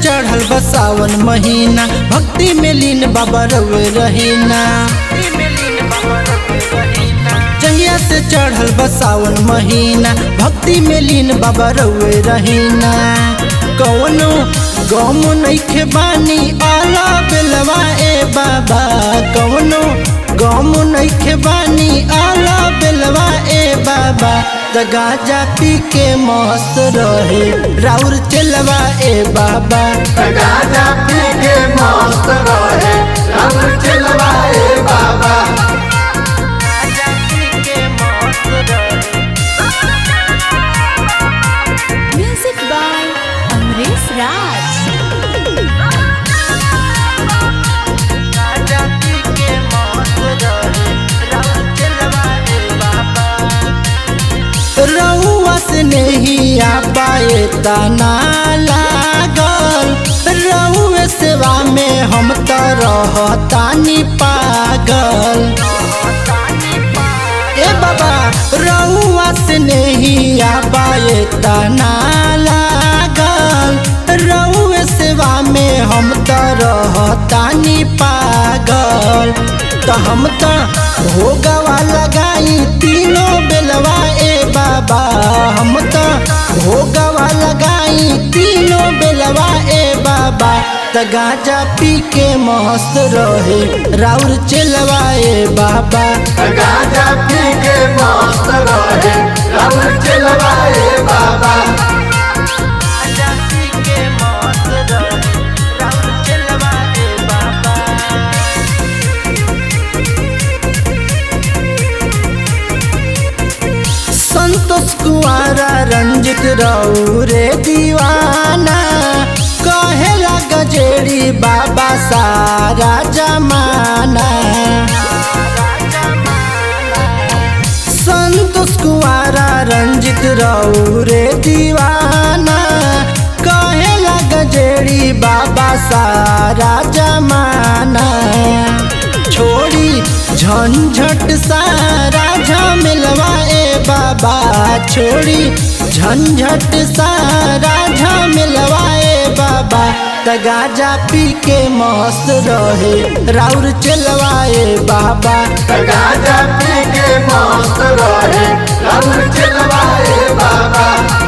चढ़ल बसावन महीना, भक्ति में लीन बाबा रवे रहीना। जहिया से चढ़ल बसावन महीना, भक्ति में लीन बाबा रवे रहीना। कौनो गम नइखे बानी आला बेलवा ए बाबा, कौनो गम नइखे बानी आला बेलवा ए बाबा। त गाजा पी के मस्त रहे राउर चलवा ए बाबा, गाजा पी के मस्त रहे राउर चलवा ए बाबा। Music by Amresh Raj. रउआ से नहीं आ पाए तना लागल, रउए सेवा में हम तो रहतानी पागल। ए बाबा रउआ से नहीं आ पाए तना लागल, रउए सेवा में हम तो रहतानी पागल। तो हम तो भोगवा लगाई तीनों बेलवा ए बाबा, हम तो भोगवा लगाई तीनों बेलवा ए बाबा। त गाजा पी के मस्त रहे राउर चलवा ए बाबा, गाजा पी के मस्त रहे राउर चलवा ए बाबा। संतोष कुआरा रंजित रौरे दीवाना, कहेला गजेड़ी बाबा सारा जमाना। संतोष कुआरा रंजित रौरे दीवाना, कहेला गजेड़ी बाबा सारा जमाना। छोड़ी झंझट सारा झमेलवा ए बाबा, छोड़ी झंझट सारा झमेलवा ए बाबा। त गाजा पी के मस्त रहे राउर चलवा ए बाबा, गाजा पी के मस्त रहे राउर चलवा ए बाबा।